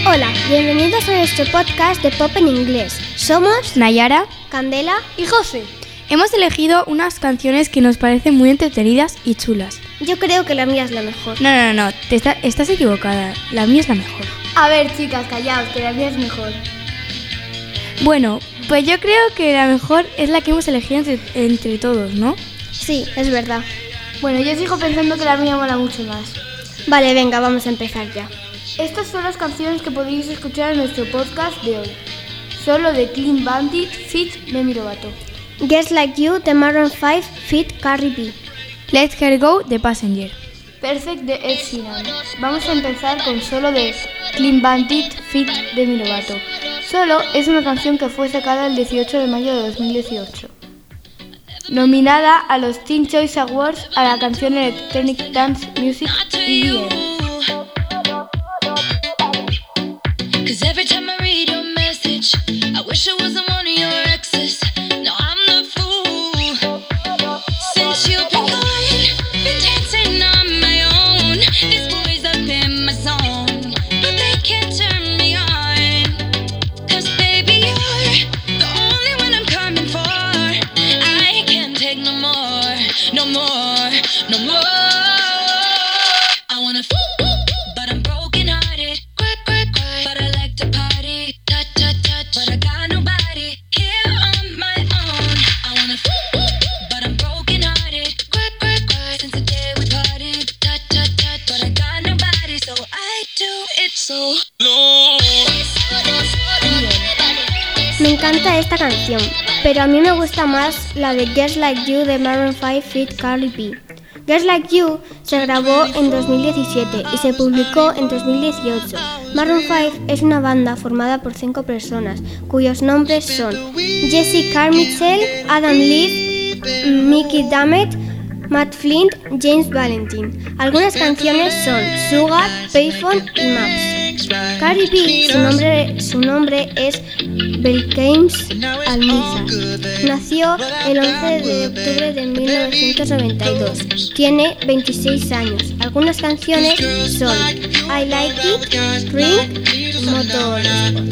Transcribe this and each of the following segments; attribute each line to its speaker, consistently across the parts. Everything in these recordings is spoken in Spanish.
Speaker 1: Hola, bienvenidos a nuestro podcast de Pop en Inglés. Somos
Speaker 2: Nayara,
Speaker 1: Candela
Speaker 3: y José.
Speaker 2: Hemos elegido unas canciones que nos parecen muy entretenidas y chulas.
Speaker 1: Yo creo que la mía es la mejor.
Speaker 2: No, estás equivocada. La mía es la mejor.
Speaker 3: A ver, chicas, callaos, que la mía es mejor.
Speaker 2: Bueno, pues yo creo que la mejor es la que hemos elegido entre todos, ¿no?
Speaker 1: Sí, es verdad.
Speaker 3: Bueno, yo sigo pensando que la mía mola mucho más.
Speaker 1: Vale, venga, vamos a empezar ya.
Speaker 3: Estas son las canciones que podéis escuchar en nuestro podcast de hoy. Solo de Clean Bandit feat. Demi Lovato.
Speaker 1: Just Like You de Maroon 5 feat. Cardi B.
Speaker 2: Let Her Go de Passenger.
Speaker 3: Perfect de Ed Sheeran. Vamos a empezar con Solo de Clean Bandit feat. Demi Lovato. Solo es una canción que fue sacada el 18 de mayo de 2018. Nominada a los Teen Choice Awards a la canción Electronic Dance Music EDM.
Speaker 4: Cause every time I read your message, I wish I wasn't one of your exes. No, I'm the fool. Since you've been gone, been dancing on my own. This boy's up in my zone, but they can't turn me on. Cause baby, you're the only one I'm coming for. I can't take no more, no more, no more. I wanna but I'm broken hearted. But I like to party, touch, but I got nobody here on my own. I wanna but I'm broken hearted, since the day we parted, touch, but I got nobody, so I do it so low.
Speaker 1: Me encanta esta canción, pero a mí me gusta más la de Just Like You de Maroon 5 feat. Cardi B. Just Like You se grabó en 2017 y se publicó en 2018. Maroon 5 es una banda formada por 5 personas, cuyos nombres son Jesse Carmichael, Adam Levine, Mickey Dammit, Matt Flint, James Valentine. Algunas canciones son Sugar, Payphone y Maps. Cardi B, su nombre es Belcames Almizar. Nació el 11 de octubre de 1992. Tiene 26 años. Algunas canciones son I Like It, Ring, Motorsport.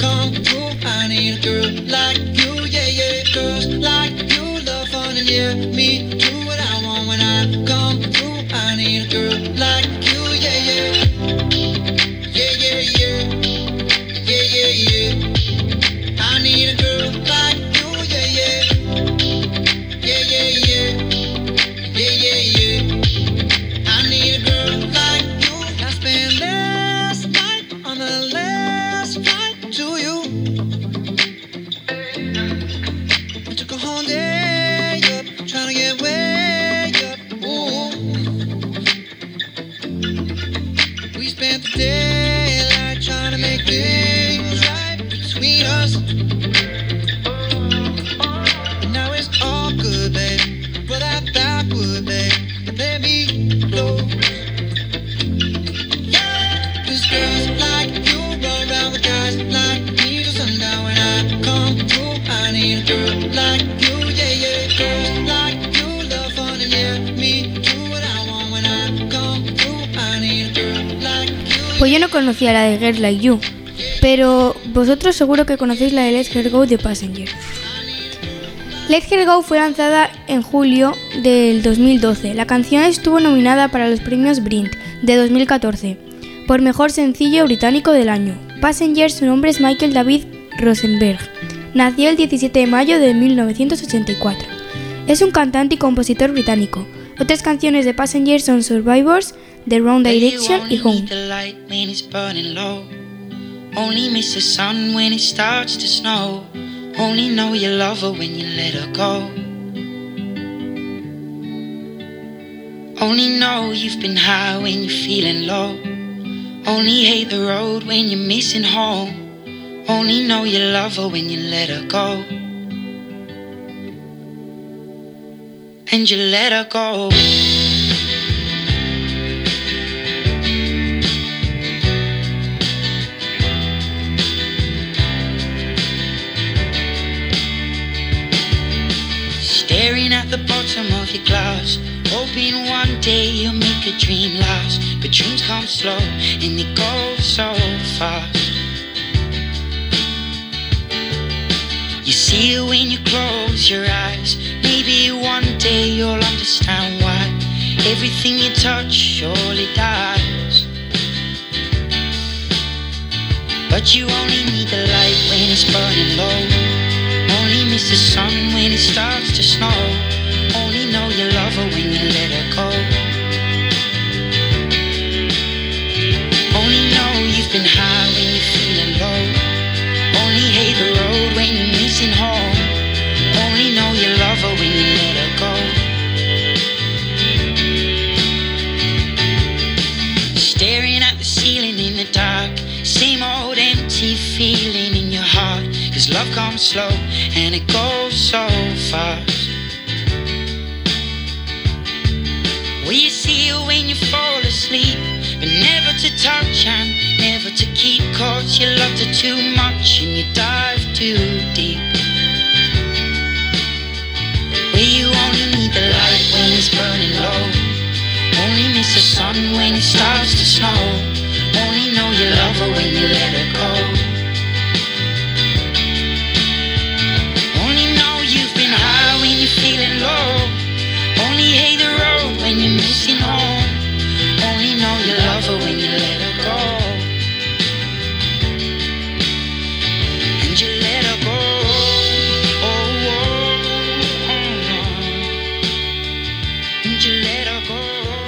Speaker 2: Pues yo no conocía la de Girls Like You, pero vosotros seguro que conocéis la de Let Her Go de Passenger. Let Her Go fue lanzada en julio del 2012. La canción estuvo nominada para los premios Brit de 2014 por Mejor Sencillo Británico del Año. Passenger, su nombre es Michael David Rosenberg. Nació el 17 de mayo de 1984. Es un cantante y compositor británico. Otras canciones de Passenger son Survivors, The Wrong Direction y Home.
Speaker 4: Only miss the sun when it starts to snow. Only know you love her when you let her go. Only know you've been high when you're feeling low. Only hate the road when you're missing home. Only know you love her when you let her go. And you let her go. Staring at the bottom of your glass, hoping one day you'll make a dream last. But dreams come slow and they go so fast.
Speaker 5: You see it when you close your eyes. Maybe one day you'll understand why everything you touch surely dies. But you only need the light when it's burning low. Only miss the sun when it starts to snow. Only know you love her when you let her go. Only know you've been high when you're feeling low. Only hate the road when you're missing home. Only know you love her when you let her go. Staring at the ceiling in the dark, same old empty feeling in your heart. 'Cause love comes slow and it goes so fast. Well, you see her when you fall asleep, but never to touch and never to keep. 'Cause you loved her too much and you dive too deep. Well, you only need the light when it's burning low. Only miss the sun when it starts to snow. Only know you love her when you let her go. Only know you've been high when you're feeling low. Only hate the road when you're missing home. Only know you love her when you let her go. And you let her go. Oh, oh, oh, oh. And you let her go.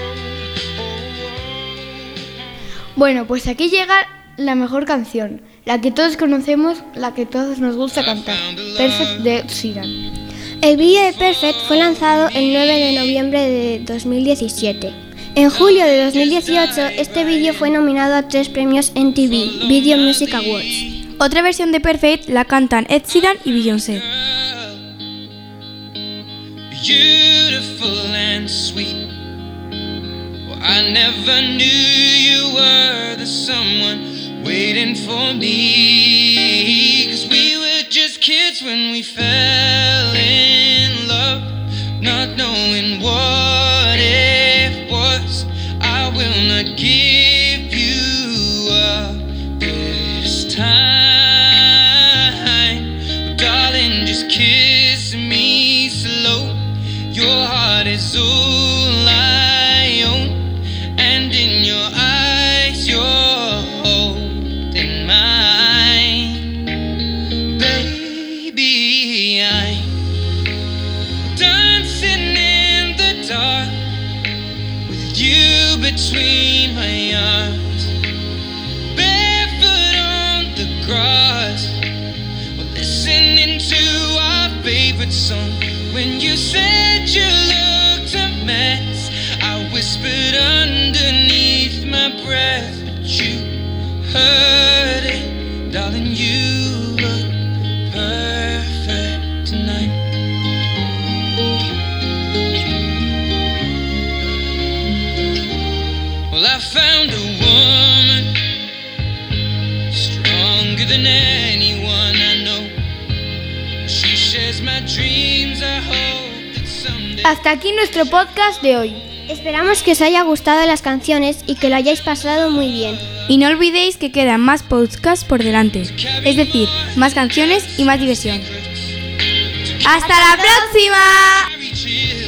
Speaker 3: Bueno, pues aquí llega la mejor canción, la que todos conocemos, la que todos nos gusta cantar, Perfect de Ed Sheeran.
Speaker 1: El vídeo de Perfect fue lanzado el 9 de noviembre de 2017. En julio de 2018, este vídeo fue nominado a 3 premios MTV Video Music Awards.
Speaker 2: Otra versión de Perfect la cantan Ed Sheeran y Beyoncé.
Speaker 6: Beautiful and sweet. Well, I never knew you were the someone waiting for me. 'Cause we were just kids when we fell in love, not knowing what it was. I will not give you up this time. Darling, just kiss me slow. Your heart is all I own, and in your eyes you're holding mine. Baby, I'm dancing in the dark with you between my arms, barefoot on the grass, we're listening to our favorite song. When you said you looked a mess, I whispered underneath my breath, but you heard it. Darling, you look perfect tonight. Well, I found a woman stronger than anyone I know. She shares my dreams. I hope that someday.
Speaker 3: Hasta aquí nuestro podcast de hoy.
Speaker 1: Esperamos que os haya gustado las canciones y que lo hayáis pasado muy bien.
Speaker 2: Y no olvidéis que quedan más podcasts por delante, es decir, más canciones y más diversión. ¡Hasta la próxima!